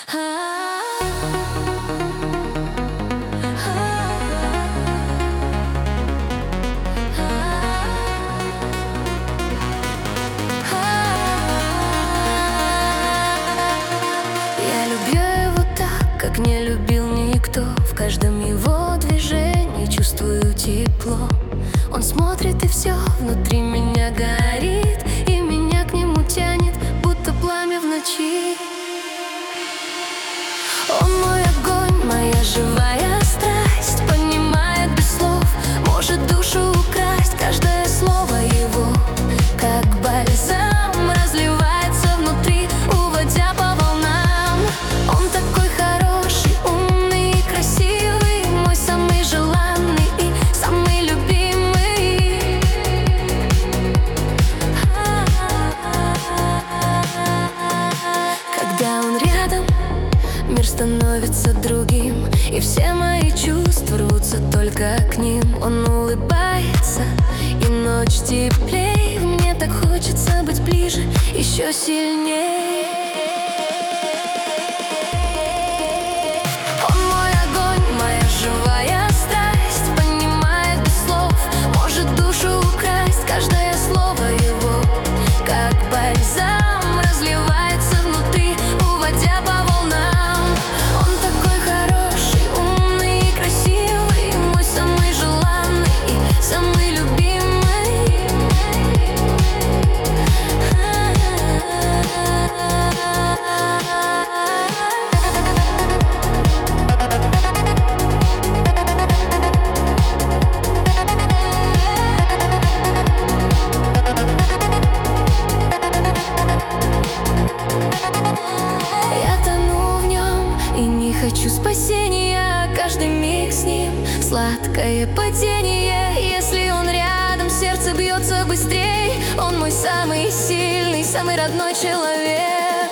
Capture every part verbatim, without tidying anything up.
Я люблю его так, как не любил никто. В каждом его движении чувствую тепло. Он смотрит, и все внутри меня горит, и меня к нему тянет, будто пламя в ночи. Он мой огонь, моя живая страсть, понимает без слов, может душу украсть. Каждое слово его, как бальзам, разливается внутри, уводя по волнам. Он такой хороший, умный и красивый, мой самый желанный и самый любимый. Когда он рядом, мир становится другим, и все мои чувства рвутся только к ним. Он улыбается, и ночь теплей. Мне так хочется быть ближе, еще сильнее. Он мой огонь, моя живая страсть, понимает без слов, может душу украсть. Каждое слово его, как бальзам, разливается внутри, уводя по волнам. Он такой хороший, умный и красивый, мой самый желанный и самый любимый. Я тону в нем и не хочу спасения. Каждый миг с ним сладкое падение. Если он рядом, сердце бьется быстрей. Он мой самый сильный, самый родной человек.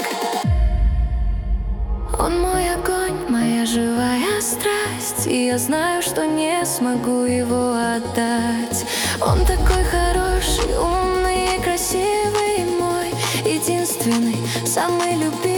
Он мой огонь, моя живая страсть, и я знаю, что не смогу его отдать. Он такой хороший, умный и красивый, мой единственный, самый любимый.